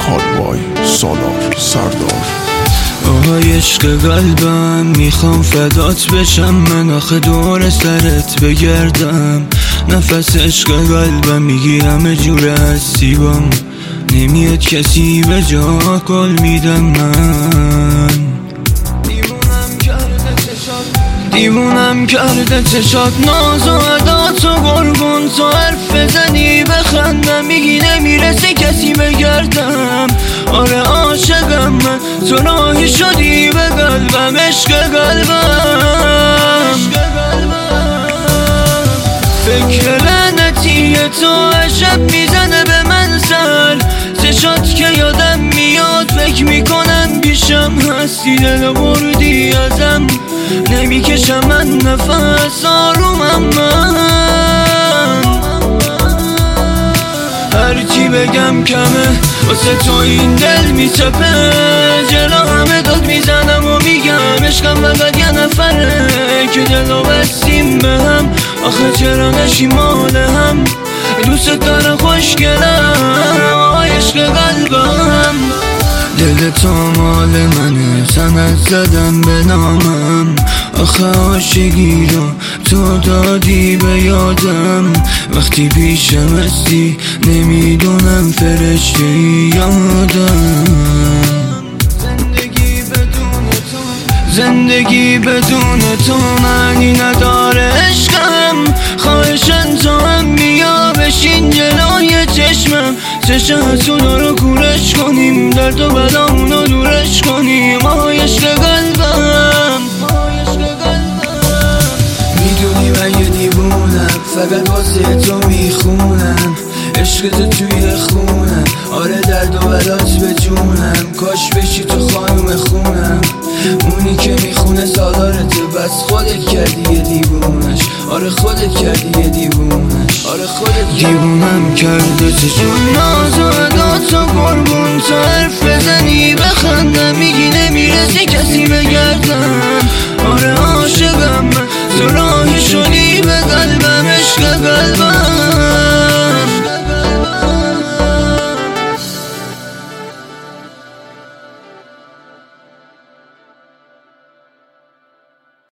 کالوای سالار سردار. آهای عشق قلبم میخوام فدات بشم، من آخه دور سرت بگردم. نفس عشق قلبم میگی همه جوره هستی بام، نمیاد کسی به جا کل میدم من. دیوونم کرده چشات، ناز و عدات و قربون تو حرف بزنی بخندم، میگی نمیرسه کسی بگردم. آره عاشقم من، تو راهی شدی به قلبم، عشق قلبم. فکر لعنتی تو عجب میزنه به من سر، چشات که یادم میاد فکر میکنم پیشم هستی، دل بردی ازم نمیکشم من نفس آرومم من. هرچی بگم کمه واسه تو این دل میچپه، جلو همه داد میزنم و میگم عشقم فقط یه نفره که دلو بستیم به هم. آخه چرا نشیم مال هم، دوست دارم خوشگلم عشق قلبم. دل تو مال منه، سند زدم به نامم. آخه عاشقی رو تو دادی به یادم، وقتی پیشم هستی نمیدونم فرشته یادم. زندگی بدون تو معنی نداره عشقم، خواهشن تو هم بیا بشین جلوی چشمم، چشمتون رو کورش کنیم، درد و بلامون رو دورش کنیم. عشق قلبم میدونی من یه دیوونم، فقط واسه تو میخونم، عشقت توی خونم. آره درد و بلات به جونم، کاش بشی تو خانوم خونم، اونی که میخونه سالارته بس خودت کردی یه دیوونش. آره خودت کردی یه دیوونش، آره خودت دیوونم کرده چشون، ناز و عدات و قربون تو حرف بزنی بخندم، میگی نمیرسی کسی بگردم. آره عاشقم من، تو راهی شدی به قلبم، عشق قلبم.